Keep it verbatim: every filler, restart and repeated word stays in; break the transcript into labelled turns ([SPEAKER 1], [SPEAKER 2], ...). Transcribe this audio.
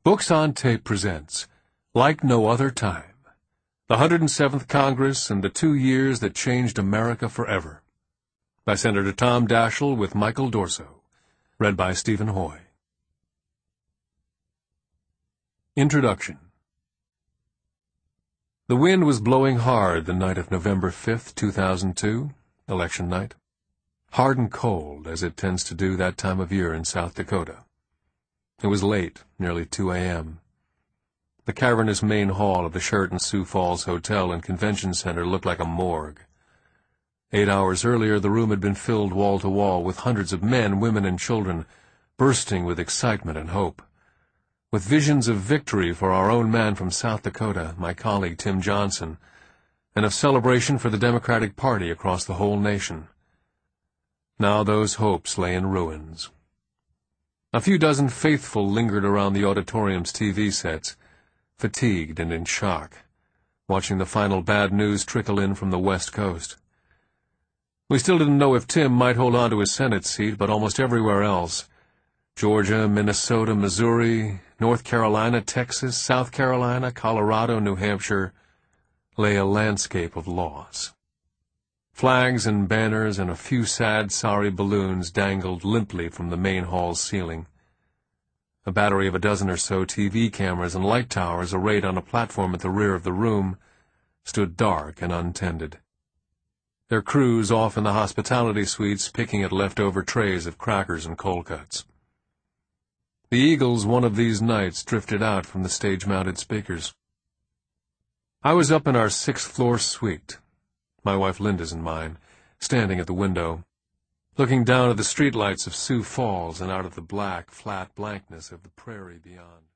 [SPEAKER 1] Books on Tape presents Like No Other Time, the one hundred seventh Congress and the Two Years That Changed America Forever, by Senator Tom Daschle with Michael Dorso, read by Stephen Hoy. Introduction. The wind was blowing hard the night of November fifth, two thousand two, election night. Hard and cold, as it tends to do that time of year in South Dakota. It was late, nearly two a m The cavernous main hall of the Sheraton Sioux Falls Hotel and Convention Center looked like a morgue. Eight hours earlier, the room had been filled wall to wall with hundreds of men, women, and children, bursting with excitement and hope, with visions of victory for our own man from South Dakota, my colleague Tim Johnson, and of celebration for the Democratic Party across the whole nation. Now those hopes lay in ruins. A few dozen faithful lingered around the auditorium's T V sets, fatigued and in shock, watching the final bad news trickle in from the West Coast. We still didn't know if Tim might hold on to his Senate seat, but almost everywhere else, Georgia, Minnesota, Missouri, North Carolina, Texas, South Carolina, Colorado, New Hampshire, lay a landscape of loss. Flags and banners and a few sad, sorry balloons dangled limply from the main hall's ceiling. A battery of a dozen or so T V cameras and light towers arrayed on a platform at the rear of the room stood dark and untended, their crews off in the hospitality suites picking at leftover trays of crackers and cold cuts. The Eagles one of these nights drifted out from the stage-mounted speakers. I was up in our sixth-floor suite, my wife Linda's and mine, standing at the window, looking down at the streetlights of Sioux Falls and out at the black, flat blankness of the prairie beyond.